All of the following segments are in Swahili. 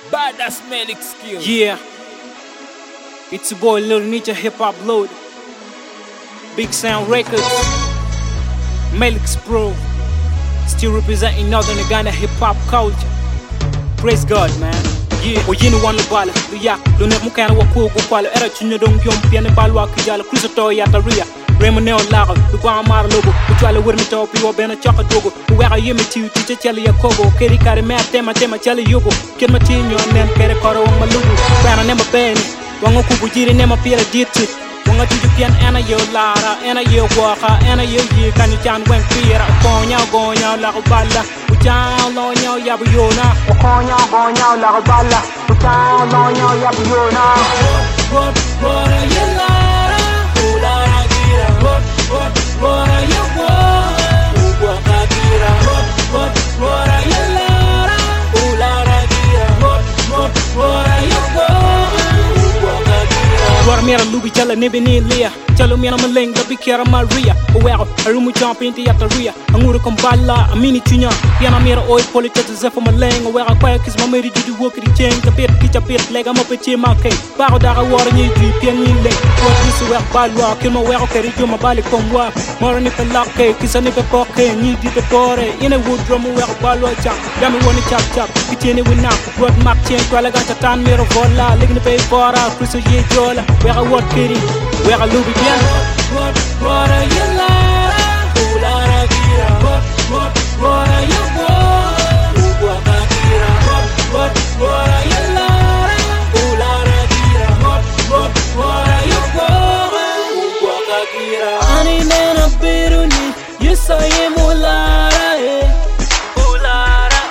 Badass Melik skill. Yeah, it's your boy Lil Ninja Hip Hop Load, Big Sound Records, Melik's Pro, still representing Northern Uganda hip hop culture. Praise God, man. Yeah, o yini wan bala, lu yak, lu ne mu kan wa ko go kwala era chinyo dong yom piane balwa kijala kristo ya taria. Remo neo lago, lu ba mar logo, ku twala wurmi to pi wo bena choka dogo, ku wega yemi ti ti chali ya kogo, keri kare me tema chali yogo, ken matinyo nen kere koro wa malugu, bana nema beni, wango ku bujiri nema pira ditu, wanga tuju pian ena yo lara, ena yo waka, ena yo yi kanyu chan wen pira, gonya lago bala, uchan lo nyo yabu yona, gonya lago bala, uchan lo nyo yabu yona. What are you lara? Ulara gira, what are you want? Uwaka gira, what are you lara? Ulara gira, what are you want? Uwaka gira. War mera lubi chala nebe ni lia, chalo mera maleng da bikera Maria. Uwero, arumu champ inti yataria, anguru kombala, amini chunya, piana mera oi politics zefa maleng, uwera kwaya kiss mameri judu woki di chain, kapit kicha pit lega mapeche make, baro daga war ni ju pian ni le, what this uwer balwa, kilma uwero keri juma bali komwa, mora ni pelake, kisa ni pepoke, ni di pepore, ine wood drum uwero balwa chap, yami wani chap, kitene wina, what mak chain, kwa lega chatan mera vola, ligni pe fora, kriso ye jola, uwera what kiri, uwera lubi pian. What are you like? Ulara gira. What are you want? Uwaka gira. What are you like? Ulara gira. What are you want? Uwaka gira. Ani nena biruni, yusaye mulara eh. Ulara.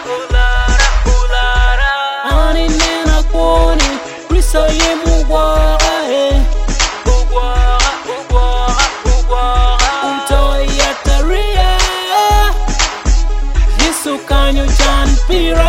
Ani nena koni, yusaye muwara eh. Kanyo chan pira